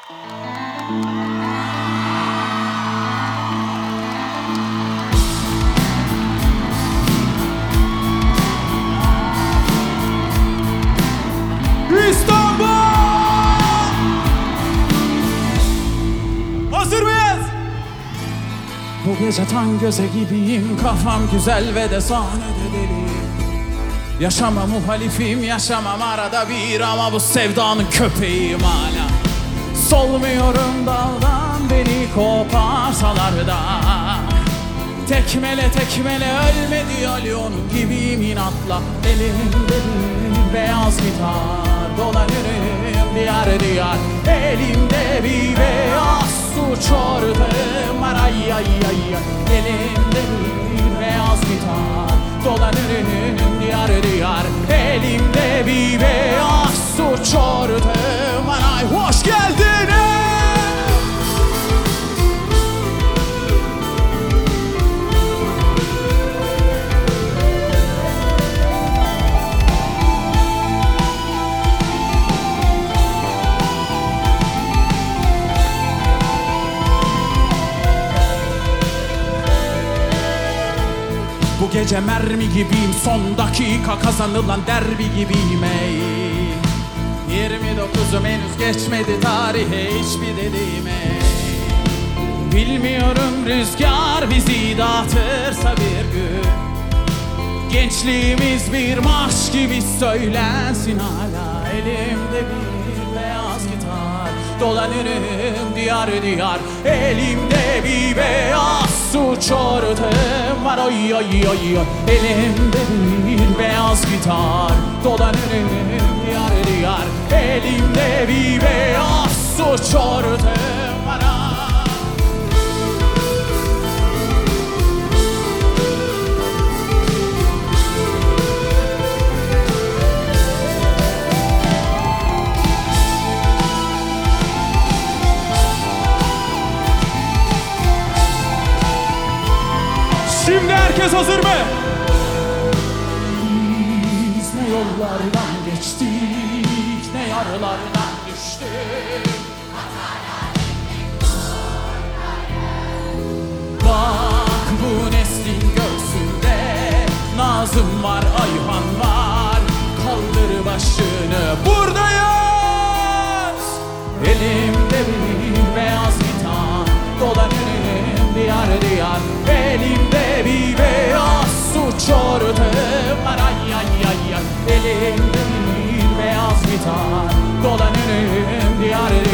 İstanbul! Hazır mıyız? Bu gece tan göze gibiyim, kafam güzel ve de sahnede deli. Yaşama muhalifim, yaşamam arada bir, ama bu sevdanın köpeğiyim hala. Solmuyorum daldan, beni koparsalar da. Tekmele tekmele ölme diyor Leon'un gibiyim inatla. Elimde bir beyaz gitar, dolanırım diyar diyar. Elimde bir beyaz suç ortağım var, ay ay ay ay. Elimde bir beyaz gitar, dolanırım diyar diyar. Elimde bir beyaz suç ortağım var, ay. Hoş geldin. Bu gece mermi gibiyim, son dakika kazanılan derbi gibiyim ey. 29'um henüz geçmedi tarihe hiçbir dediğim ey. Bilmiyorum rüzgar bizi dağıtırsa bir gün, gençliğimiz bir marş gibi söylensin hala. Elimde bir beyaz gitar, dolanırım diyar diyar. Elimde bir beyaz suç ortağım var, oy oy oy oy. Elimde bir beyaz gitar, dolanırım diyar diyar. Elimde bir beyaz suç ortağım var. Şimdi herkes hazır mı? Biz ne yollardan geçtik, ne yarlardan düştük. Bak bu neslin göğsünde Nazım var, Ayhan var. Kaldır başını, buradayız. Elimde bir beyaz gitar, dolanırım diyar diyar. Elimde bir beyaz suç ortağım var, ay ay ay ay. Elimde bir beyaz gitar, dolanırım diyar